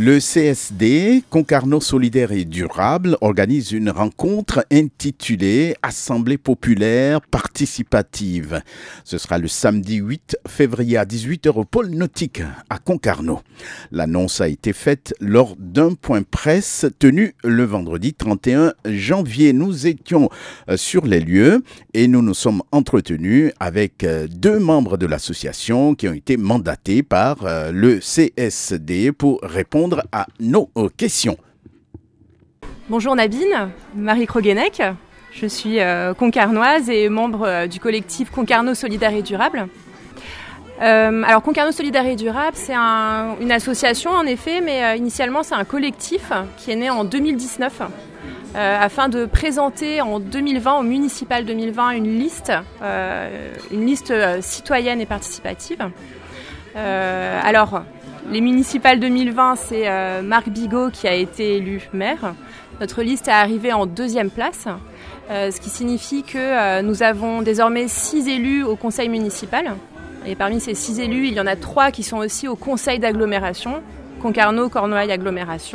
Le CSD, Concarneau Solidaire et Durable, organise une rencontre intitulée Assemblée populaire participative. Ce sera le samedi 8 février à 18h au pôle nautique à Concarneau. L'annonce a été faite lors d'un point presse tenu le vendredi 31 janvier. Nous étions sur les lieux et nous nous sommes entretenus avec deux membres de l'association qui ont été mandatés par le CSD pour répondre à nos questions. Bonjour Nabine, Marie Kroguenec. Je suis concarnoise et membre du collectif Concarneau Solidaire et Durable. Alors Concarneau Solidaire et Durable, c'est une association en effet, mais initialement c'est un collectif qui est né en 2019 afin de présenter en 2020, au municipal 2020, une liste citoyenne et participative. Alors, les municipales 2020, c'est Marc Bigot qui a été élu maire. Notre liste est arrivée en deuxième place, ce qui signifie que nous avons désormais 6 élus au conseil municipal. Et parmi ces 6 élus, il y en a 3 qui sont aussi au conseil d'agglomération, Concarneau, Cornouailles Agglomération.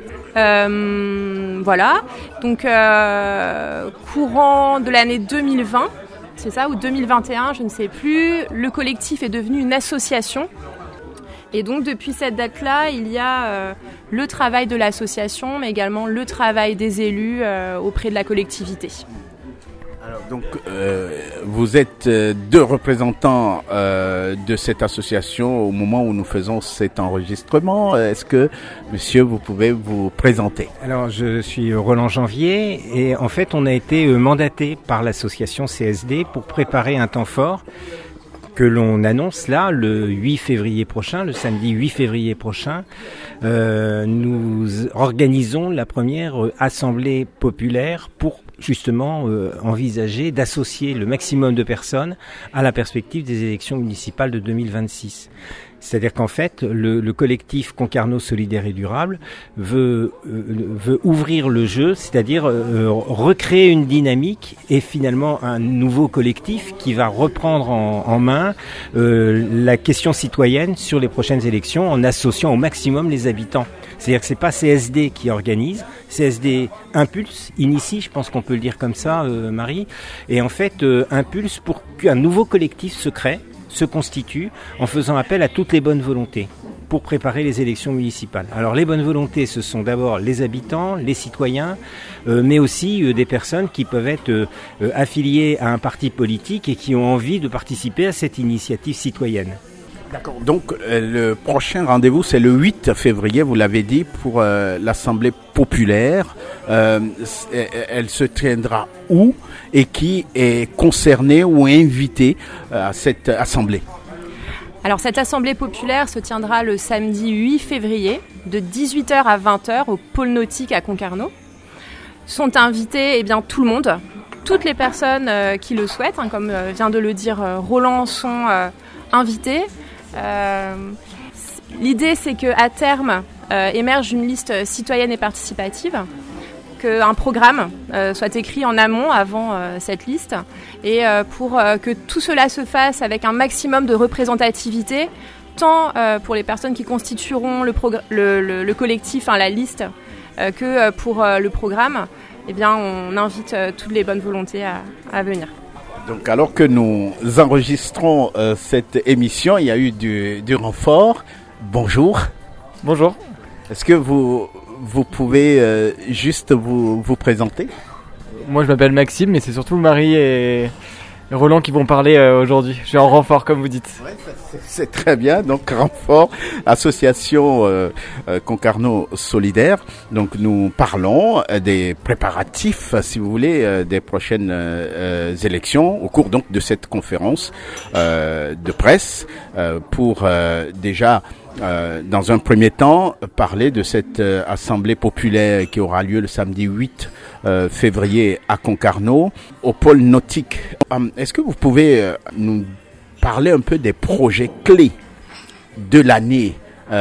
Voilà, donc courant de l'année 2020, c'est ça, ou 2021, je ne sais plus, le collectif est devenu une association. Et donc depuis cette date-là, il y a le travail de l'association, mais également le travail des élus auprès de la collectivité. Alors donc vous êtes deux représentants de cette association au moment où nous faisons cet enregistrement. Est-ce que, monsieur, vous pouvez vous présenter? Alors je suis Roland Janvier et en fait on a été mandaté par l'association CSD pour préparer un temps fort que l'on annonce là, le 8 février prochain, le samedi 8 février prochain. Nous organisons la première assemblée populaire pour justement envisager d'associer le maximum de personnes à la perspective des élections municipales de 2026. C'est-à-dire qu'en fait, le collectif Concarneau Solidaire et Durable veut ouvrir le jeu, c'est-à-dire recréer une dynamique et finalement un nouveau collectif qui va reprendre en main la question citoyenne sur les prochaines élections en associant au maximum les habitants. C'est-à-dire que c'est pas CSD qui organise, CSD impulse, initie, je pense qu'on peut le dire comme ça, Marie, et en fait impulse pour qu'un nouveau collectif se crée, se constitue en faisant appel à toutes les bonnes volontés pour préparer les élections municipales. Alors les bonnes volontés, ce sont d'abord les habitants, les citoyens, mais aussi des personnes qui peuvent être affiliées à un parti politique et qui ont envie de participer à cette initiative citoyenne. D'accord. Donc le prochain rendez-vous, c'est le 8 février, vous l'avez dit, pour l'Assemblée populaire. Elle se tiendra où et qui est concerné ou invité à cette assemblée? Alors cette assemblée populaire se tiendra le samedi 8 février de 18h à 20h au pôle nautique à Concarneau. Sont invités tout le monde, toutes les personnes qui le souhaitent, comme vient de le dire Roland, sont invitées. L'idée, c'est qu'à terme émerge une liste citoyenne et participative, qu'un programme soit écrit en amont avant cette liste, et pour que tout cela se fasse avec un maximum de représentativité, tant pour les personnes qui constitueront le collectif, la liste, que pour le programme, on invite toutes les bonnes volontés à venir. Donc alors que nous enregistrons cette émission, il y a eu du renfort. Bonjour. Bonjour. Est-ce que vous pouvez juste vous présenter? Moi je m'appelle Maxime, mais c'est surtout Marie et Roland qui vont parler aujourd'hui. Je suis en renfort comme vous dites. Ouais, c'est très bien. Donc renfort, association Concarneau Solidaire. Donc nous parlons des préparatifs, si vous voulez, des prochaines élections au cours donc de cette conférence de presse pour déjà dans un premier temps parler de cette assemblée populaire qui aura lieu le samedi 8 février à Concarneau au pôle nautique. Est-ce que vous pouvez nous parler un peu des projets clés de l'année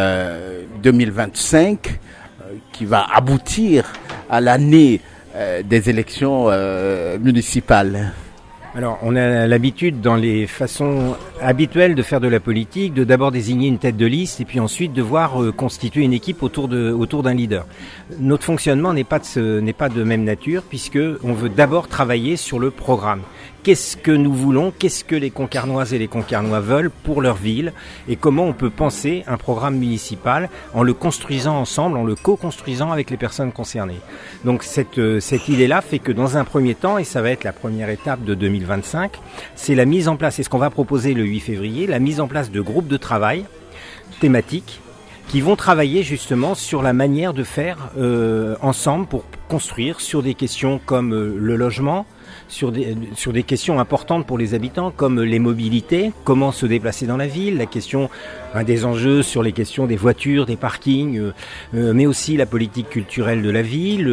2025 qui va aboutir à l'année des élections municipales? Alors, on a l'habitude, dans les façons habituelles de faire de la politique, de d'abord désigner une tête de liste et puis ensuite devoir constituer une équipe autour d'un leader. Notre fonctionnement n'est pas de même nature, puisque on veut d'abord travailler sur le programme. Qu'est-ce que nous voulons, qu'est-ce que les Concarnoises et les Concarnois veulent pour leur ville, et comment on peut penser un programme municipal en le construisant ensemble, en le co-construisant avec les personnes concernées. Donc cette idée-là fait que dans un premier temps, et ça va être la première étape de 2025, c'est la mise en place, c'est ce qu'on va proposer le 8 février, la mise en place de groupes de travail thématiques qui vont travailler justement sur la manière de faire ensemble pour construire sur des questions comme le logement, sur des questions importantes pour les habitants comme les mobilités, comment se déplacer dans la ville, la question des enjeux sur les questions des voitures, des parkings, mais aussi la politique culturelle de la ville,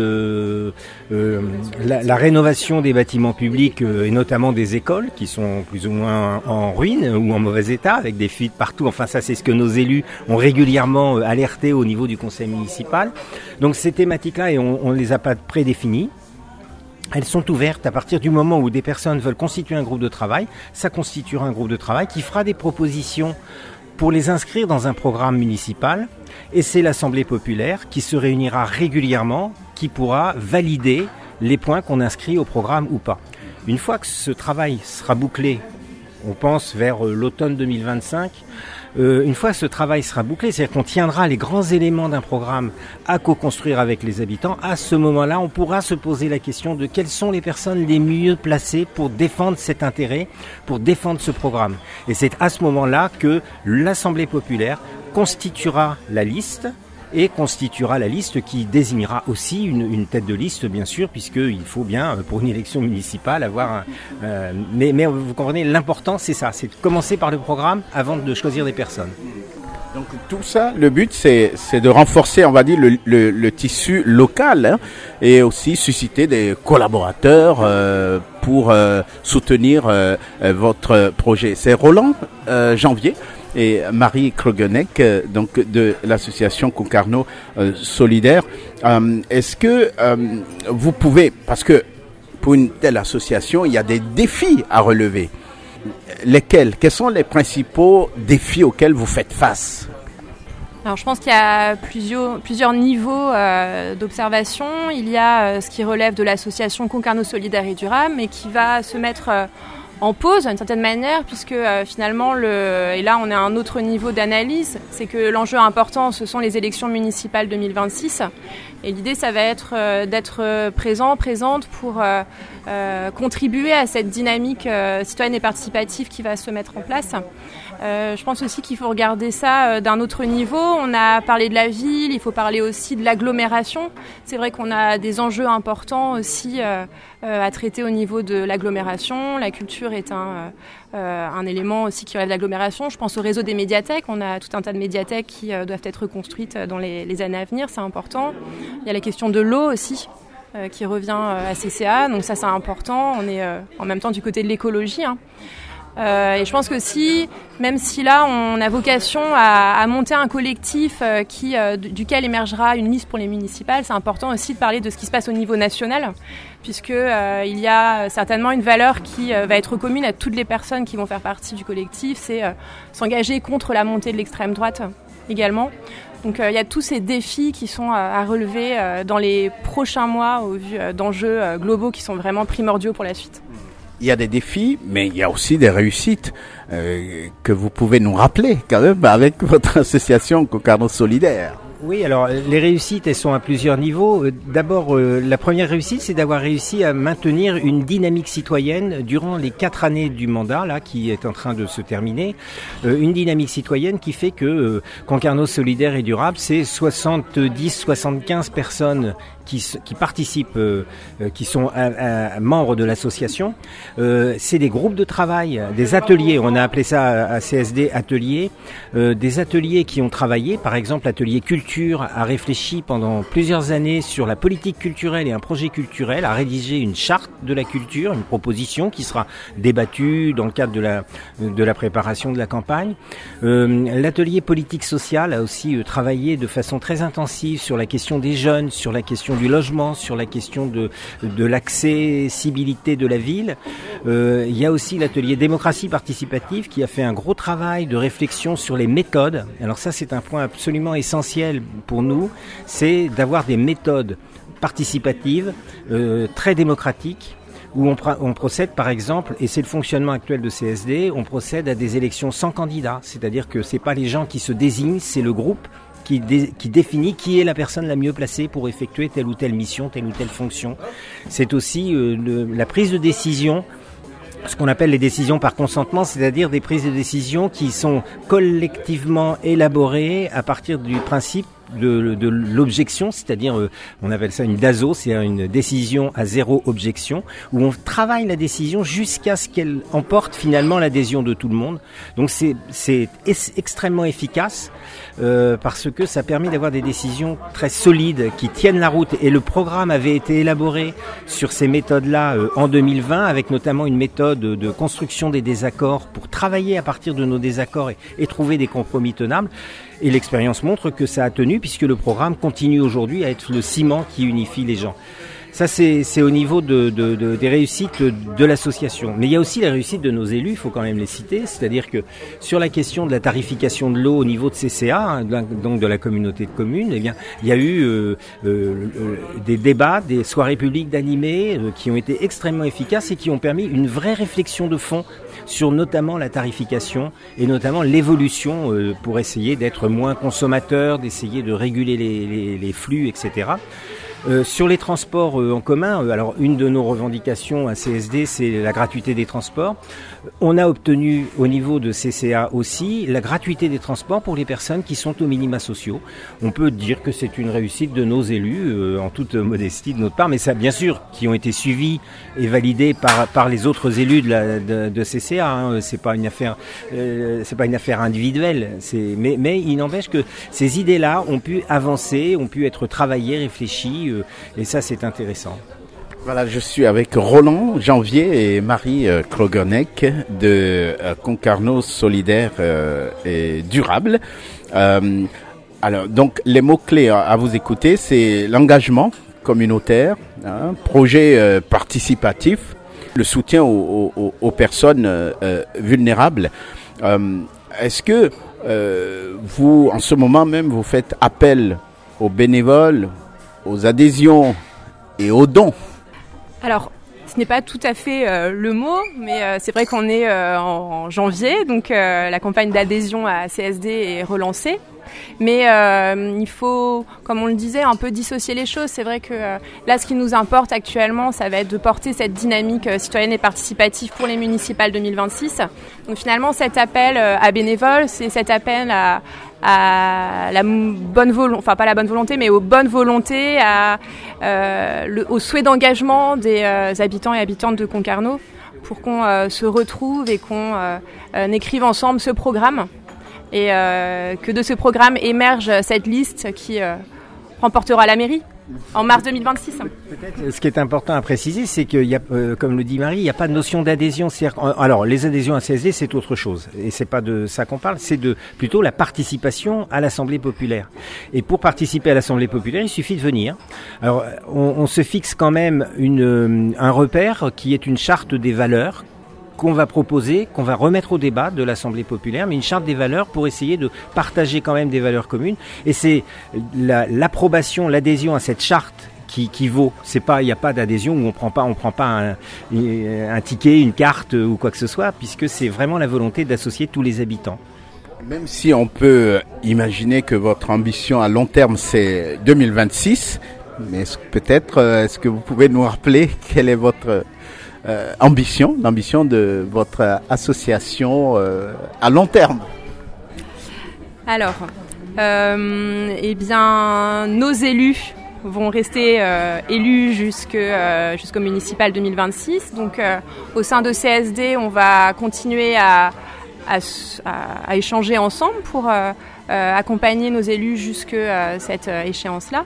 la rénovation des bâtiments publics et notamment des écoles qui sont plus ou moins en ruine ou en mauvais état avec des fuites partout. Enfin ça c'est ce que nos élus ont régulièrement alerté au niveau du conseil municipal. Donc ces thématiques-là, et on les a pas prédéfinies. Elles sont ouvertes à partir du moment où des personnes veulent constituer un groupe de travail. Ça constituera un groupe de travail qui fera des propositions pour les inscrire dans un programme municipal. Et c'est l'Assemblée populaire qui se réunira régulièrement, qui pourra valider les points qu'on inscrit au programme ou pas. Une fois que ce travail sera bouclé, on pense vers l'automne 2025, une fois que ce travail sera bouclé, c'est-à-dire qu'on tiendra les grands éléments d'un programme à co-construire avec les habitants, à ce moment-là, on pourra se poser la question de quelles sont les personnes les mieux placées pour défendre cet intérêt, pour défendre ce programme. Et c'est à ce moment-là que l'Assemblée populaire constituera la liste, et constituera la liste qui désignera aussi une tête de liste, bien sûr, puisqu'il faut bien, pour une élection municipale, avoir mais vous comprenez, l'important, c'est ça, c'est de commencer par le programme avant de choisir des personnes. Donc tout ça, le but, c'est de renforcer, on va dire, le tissu local, hein, et aussi susciter des collaborateurs pour soutenir votre projet. C'est Roland Janvier et Marie Krogeneck, donc de l'association Concarneau Solidaire. Est-ce que vous pouvez, parce que pour une telle association, il y a des défis à relever. Lesquels? Quels sont les principaux défis auxquels vous faites face? Alors, je pense qu'il y a plusieurs niveaux d'observation. Il y a ce qui relève de l'association Concarneau Solidaire et Durable, mais qui va se mettre en pause d'une certaine manière, puisque finalement, et là on est à un autre niveau d'analyse, c'est que l'enjeu important, ce sont les élections municipales 2026. Et l'idée, ça va être d'être présente pour contribuer à cette dynamique citoyenne et participative qui va se mettre en place. Je pense aussi qu'il faut regarder ça d'un autre niveau. On a parlé de la ville, il faut parler aussi de l'agglomération. C'est vrai qu'on a des enjeux importants aussi à traiter au niveau de l'agglomération. La culture est un élément aussi qui relève de l'agglomération. Je pense au réseau des médiathèques. On a tout un tas de médiathèques qui doivent être reconstruites dans les années à venir, c'est important. Il y a la question de l'eau aussi, qui revient à CCA, donc ça c'est important. On est en même temps du côté de l'écologie, hein. Et je pense que même si là on a vocation à monter un collectif duquel émergera une liste pour les municipales, c'est important aussi de parler de ce qui se passe au niveau national, puisque il y a certainement une valeur qui va être commune à toutes les personnes qui vont faire partie du collectif, c'est s'engager contre la montée de l'extrême droite également. Donc il y a tous ces défis qui sont à relever dans les prochains mois au vu d'enjeux globaux qui sont vraiment primordiaux pour la suite. Il y a des défis, mais il y a aussi des réussites que vous pouvez nous rappeler quand même avec votre association Concarneau Solidaire. Oui, alors les réussites, elles sont à plusieurs niveaux. D'abord, la première réussite, c'est d'avoir réussi à maintenir une dynamique citoyenne durant les 4 années du mandat, là, qui est en train de se terminer. Une dynamique citoyenne qui fait que Concarneau Solidaire et Durable, c'est 70-75 personnes qui participent, qui sont membres de l'association. C'est des groupes de travail, des ateliers, on a appelé ça à CSD ateliers, des ateliers qui ont travaillé, par exemple l'atelier culture a réfléchi pendant plusieurs années sur la politique culturelle et un projet culturel, a rédigé une charte de la culture, une proposition qui sera débattue dans le cadre de la préparation de la campagne. L'atelier politique sociale a aussi travaillé de façon très intensive sur la question des jeunes, sur la question du logement, sur la question de l'accessibilité de la ville. Il y a aussi l'atelier démocratie participative qui a fait un gros travail de réflexion sur les méthodes. Alors ça, c'est un point absolument essentiel pour nous, c'est d'avoir des méthodes participatives, très démocratiques, où on procède par exemple, et c'est le fonctionnement actuel de CSD, on procède à des élections sans candidat, c'est-à-dire que c'est pas les gens qui se désignent, c'est le groupe qui définit qui est la personne la mieux placée pour effectuer telle ou telle mission, telle ou telle fonction. C'est aussi la prise de décision, ce qu'on appelle les décisions par consentement, c'est-à-dire des prises de décision qui sont collectivement élaborées à partir du principe de l'objection, c'est-à-dire on appelle ça une DASO, c'est une décision à zéro objection, où on travaille la décision jusqu'à ce qu'elle emporte finalement l'adhésion de tout le monde. Donc c'est extrêmement efficace parce que ça permet d'avoir des décisions très solides qui tiennent la route. Et le programme avait été élaboré sur ces méthodes-là en 2020, avec notamment une méthode de construction des désaccords pour travailler à partir de nos désaccords et trouver des compromis tenables. Et l'expérience montre que ça a tenu puisque le programme continue aujourd'hui à être le ciment qui unifie les gens. Ça, c'est au niveau des réussites de l'association. Mais il y a aussi la réussite de nos élus, il faut quand même les citer. C'est-à-dire que sur la question de la tarification de l'eau au niveau de CCA, donc de la communauté de communes, eh bien, il y a eu des débats, des soirées publiques d'animés qui ont été extrêmement efficaces et qui ont permis une vraie réflexion de fond sur notamment la tarification et notamment l'évolution pour essayer d'être moins consommateur, d'essayer de réguler les flux, etc. Sur les transports en commun, alors une de nos revendications à CSD, c'est la gratuité des transports. On a obtenu au niveau de CCA aussi la gratuité des transports pour les personnes qui sont aux minima sociaux. On peut dire que c'est une réussite de nos élus, en toute modestie de notre part, mais ça, bien sûr, qui ont été suivis et validés par les autres élus de CCA. Hein. C'est pas une affaire individuelle. Mais il n'empêche que ces idées-là ont pu avancer, ont pu être travaillées, réfléchies. Et ça, c'est intéressant. Voilà, je suis avec Roland Janvier et Marie Krogerneck de Concarneau Solidaire et Durable. Alors, donc, les mots-clés à vous écouter, c'est l'engagement communautaire, projet participatif, le soutien aux personnes vulnérables. Est-ce que vous, en ce moment même, vous faites appel aux bénévoles, aux adhésions et aux dons? Alors, ce n'est pas tout à fait le mot, mais c'est vrai qu'on est en janvier, donc la campagne d'adhésion à CSD est relancée. Mais il faut, comme on le disait, un peu dissocier les choses. C'est vrai que là, ce qui nous importe actuellement, ça va être de porter cette dynamique citoyenne et participative pour les municipales 2026. Donc finalement, cet appel à bénévoles, c'est cet appel à la bonne volonté, enfin pas la bonne volonté, mais aux bonnes volontés, au souhait d'engagement des habitants et habitantes de Concarneau pour qu'on se retrouve et qu'on écrive ensemble ce programme. Et que de ce programme émerge cette liste qui remportera la mairie en mars 2026. Peut-être, ce qui est important à préciser, c'est qu'il y a, comme le dit Marie, il n'y a pas de notion d'adhésion. Alors, les adhésions à CSD, c'est autre chose. Et c'est pas de ça qu'on parle, c'est plutôt la participation à l'Assemblée populaire. Et pour participer à l'Assemblée populaire, il suffit de venir. Alors, on se fixe quand même un repère qui est une charte des valeurs qu'on va proposer, qu'on va remettre au débat de l'Assemblée populaire, mais une charte des valeurs pour essayer de partager quand même des valeurs communes. Et c'est l'approbation, l'adhésion à cette charte qui vaut. C'est pas, il n'y a pas d'adhésion où on prend pas un ticket, une carte ou quoi que ce soit, puisque c'est vraiment la volonté d'associer tous les habitants. Même si on peut imaginer que votre ambition à long terme c'est 2026, mais est-ce que vous pouvez nous rappeler quelle est votre l'ambition de votre association à long terme? Alors, eh bien, nos élus vont rester élus jusqu'au municipal 2026. Donc, au sein de CSD, on va continuer à échanger ensemble pour accompagner nos élus jusqu'à cette échéance-là.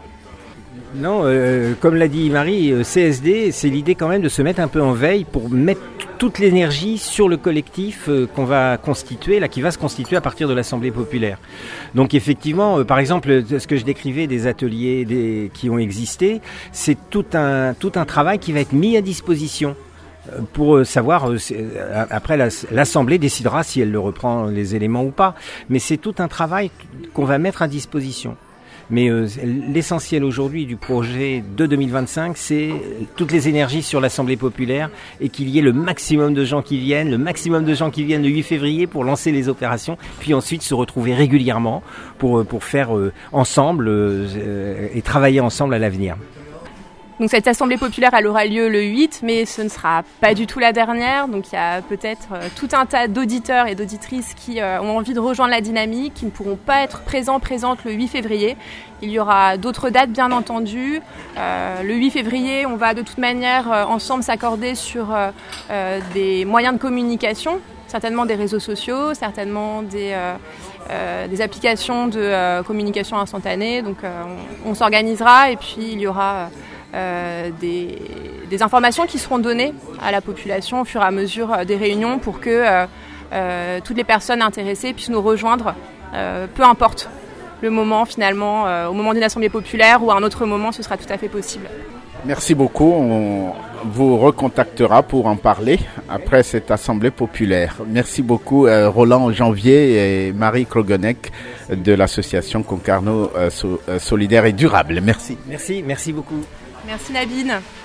Non, comme l'a dit Marie, CSD, c'est l'idée quand même de se mettre un peu en veille pour mettre toute l'énergie sur le collectif qu'on va constituer, là, qui va se constituer à partir de l'Assemblée populaire. Donc effectivement, par exemple, ce que je décrivais des ateliers qui ont existé, c'est tout un travail qui va être mis à disposition pour savoir, après l'Assemblée décidera si elle le reprend les éléments ou pas, mais c'est tout un travail qu'on va mettre à disposition. Mais l'essentiel aujourd'hui du projet de 2025, c'est toutes les énergies sur l'Assemblée populaire et qu'il y ait le maximum de gens qui viennent, le 8 février pour lancer les opérations, puis ensuite se retrouver régulièrement pour faire ensemble et travailler ensemble à l'avenir. Donc cette assemblée populaire, elle aura lieu le 8, mais ce ne sera pas du tout la dernière. Donc il y a peut-être tout un tas d'auditeurs et d'auditrices qui ont envie de rejoindre la dynamique, qui ne pourront pas être présentes le 8 février. Il y aura d'autres dates, bien entendu. Le 8 février, on va de toute manière ensemble s'accorder sur des moyens de communication, certainement des réseaux sociaux, certainement des applications de communication instantanée. Donc on s'organisera et puis il y aura des informations qui seront données à la population au fur et à mesure des réunions pour que toutes les personnes intéressées puissent nous rejoindre, peu importe le moment finalement, au moment d'une assemblée populaire ou à un autre moment, ce sera tout à fait possible. Merci beaucoup. On vous recontactera pour en parler après cette assemblée populaire. Merci beaucoup Roland Janvier et Marie Krogonek de l'association Concarneau Solidaire et Durable. Merci. Merci beaucoup. Merci Nabine.